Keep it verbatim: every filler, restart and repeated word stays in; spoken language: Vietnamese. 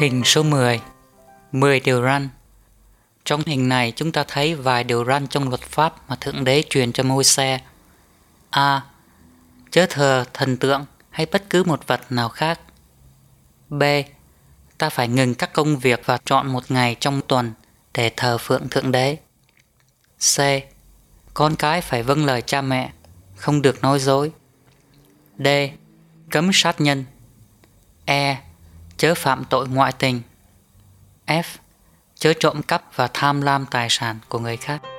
Hình số mười. mười điều răn. Trong hình này chúng ta thấy vài điều răn trong luật pháp mà Thượng Đế truyền cho Môi-se. A. Chớ thờ thần tượng hay bất cứ một vật nào khác. B. Ta phải ngừng các công việc và chọn một ngày trong tuần để thờ phượng Thượng Đế. C. Con cái phải vâng lời cha mẹ, không được nói dối. D. Cấm sát nhân. E. Chớ phạm tội ngoại tình. F. Chớ trộm cắp và tham lam tài sản của người khác.